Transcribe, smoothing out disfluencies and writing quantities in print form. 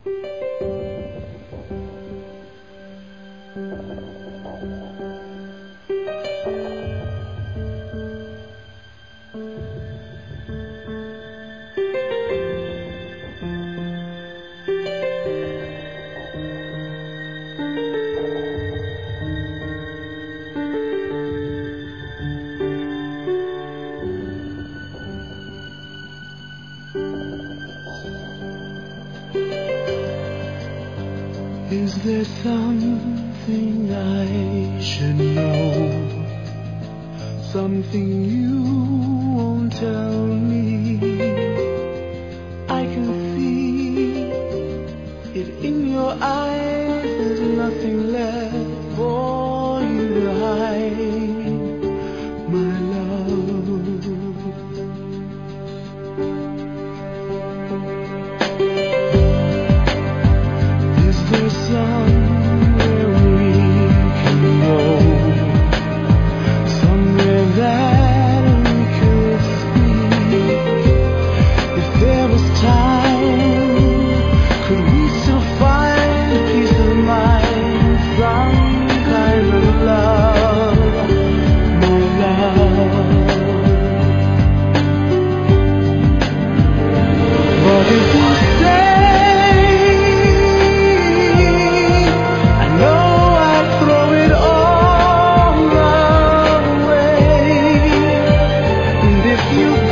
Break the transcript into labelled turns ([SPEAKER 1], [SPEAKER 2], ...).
[SPEAKER 1] Is there something I should know? Something you won't tell me? I can see it in your eyes. There's nothing left for you to hide, my love. Somewhere we can go, somewhere that we could speak. If there was time, could we still find peace of mind, some kind of love, my love? But if you stay, you